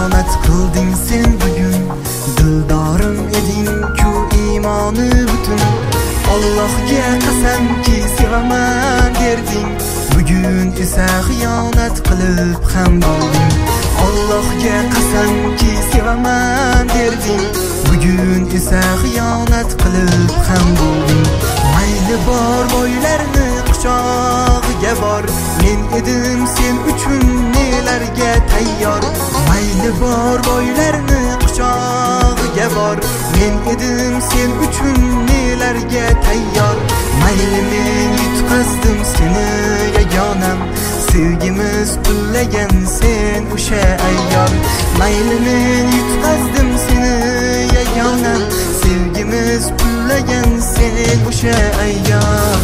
xiyonat qilding sen bugun. Dildorim eding-ku iymoni butun. Allohga qasamki sevaman derding, bugun esa xiyonat qilib ham bo'lding. Allohga qasamki sevaman derding, bugun esa xiyonat qilib ham bo'lding. Mayli bor boylarni quchog'iga bor, men edim sen uchun nelarga tayyor. Mayli bor boylarni quchog'iga bor, men edim sen uchun nelarga tayyor. Mayli men yutqazdim seni yagonam, sevgimiz pullagan sen o'sha ayyor. Mayli men yutqazdim seni yagonam, sevgimiz pullagan sen o'sha ayyor.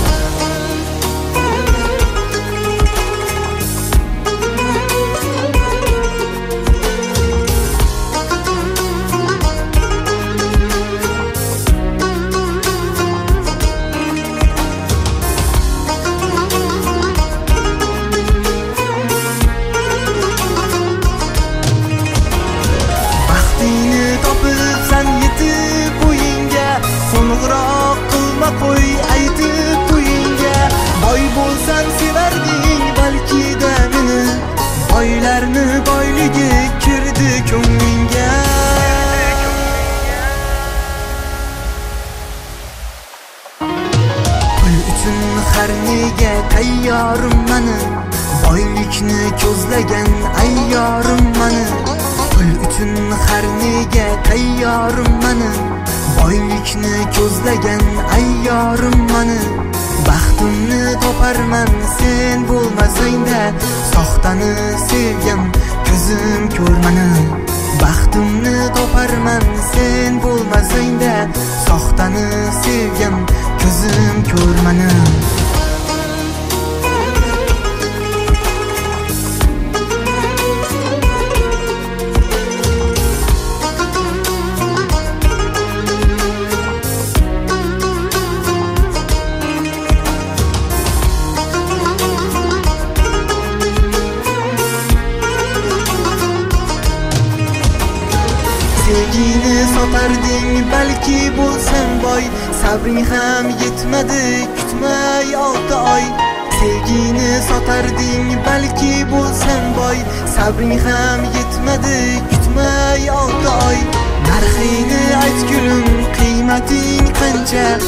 Qo'ng'iroq qilma qo'y aytib to'yingga. Boy bo'lsam sevarding balki-da meni, boylarni boyligi kirdi ko'nglingga. Pul uchun har nega tayyorim mani, boylikni ko'zlagan ayyorim mani. Pul uchun har nega tayyorim mani, boylikni ko'zlagan ayyorim mani. Baxtimni toparman sen bo'lmasangda, soxtani sevgan ko'zim ko'rmani. Baxtimni toparman sen bo'lmasangda, soxtani sevgan ko'zim ko'rmani. Sevgini sotarding balki bo'lsang boy, sabring ham yetmadi kutmay 6 oy. Sevgini sotarding balki bo'lsang boy, sabring ham yetmadi kutmay 6 oy. Narxini ayt gulim, qiymating qancha,